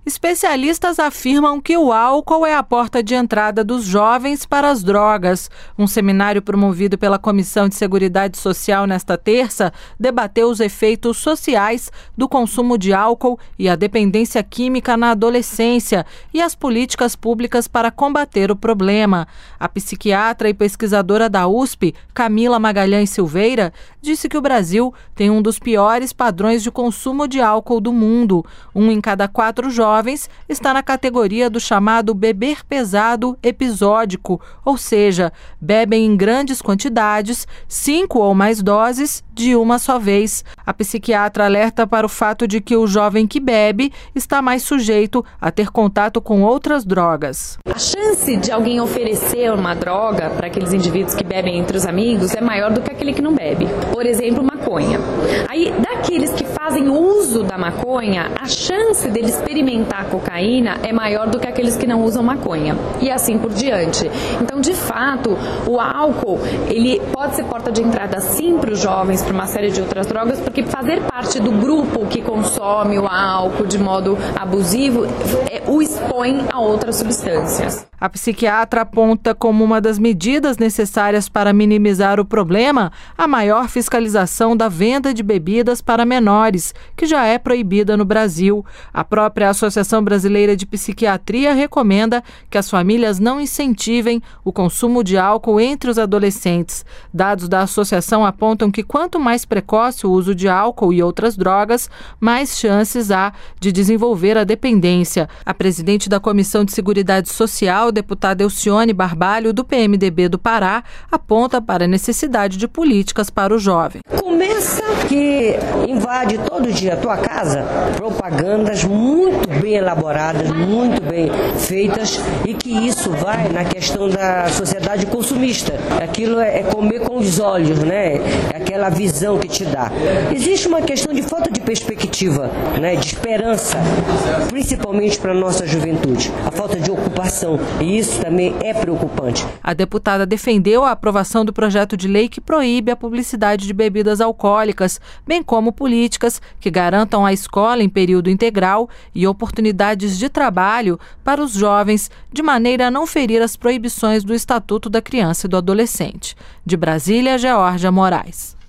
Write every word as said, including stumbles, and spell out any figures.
Especialistas afirmam que o álcool é a porta de entrada dos jovens para as drogas. Um seminário promovido pela Comissão de Seguridade Social nesta terça debateu os efeitos sociais do consumo de álcool e a dependência química na adolescência e as políticas públicas para combater o problema. A psiquiatra e pesquisadora da U S P, Camila Magalhães Silveira, disse que o Brasil tem um dos piores padrões de consumo de álcool do mundo. Um em cada quatro jovens jovens está na categoria do chamado beber pesado episódico, ou seja, bebem em grandes quantidades, cinco ou mais doses de uma só vez. A psiquiatra alerta para o fato de que o jovem que bebe está mais sujeito a ter contato com outras drogas. A chance de alguém oferecer uma droga para aqueles indivíduos que bebem entre os amigos é maior do que aquele que não bebe. Por exemplo, maconha. Aí, daqueles que fazem uso da maconha, a chance dele experimentar a cocaína é maior do que aqueles que não usam maconha, e assim por diante. Então, de fato, o álcool, ele pode ser porta de entrada sim para os jovens, para uma série de outras drogas, porque fazer parte do grupo que consome o álcool de modo abusivo é, o expõe a outras substâncias. A psiquiatra aponta como uma das medidas necessárias para minimizar o problema a maior fiscalização da venda de bebidas para menores, que já é proibida no Brasil. A própria Associação Brasileira de Psiquiatria recomenda que as famílias não incentivem o consumo de álcool entre os adolescentes. Dados da associação apontam que quanto mais precoce o uso de álcool e outras drogas, mais chances há de desenvolver a dependência. A presidente da Comissão de Seguridade Social, deputada Elcione Barbalho, do P M D B do Pará, aponta para a necessidade de políticas para o jovem. Começa que invade todo dia a tua casa propagandas muito bem elaboradas, muito bem feitas, e que isso vai na questão da sociedade consumista. Aquilo é comer com os olhos, né? É aquela visão que te dá. Existe uma questão de falta de perspectiva, né? De esperança, principalmente para a nossa juventude. A falta de ocupação. E isso também é preocupante. A deputada defendeu a aprovação do projeto de lei que proíbe a publicidade de bebidas alcoólicas, bem como políticas que garantam a escola em período integral e oportunidades de trabalho para os jovens, de maneira a não ferir as proibições do Estatuto da Criança e do Adolescente. De Brasília, Geórgia Moraes.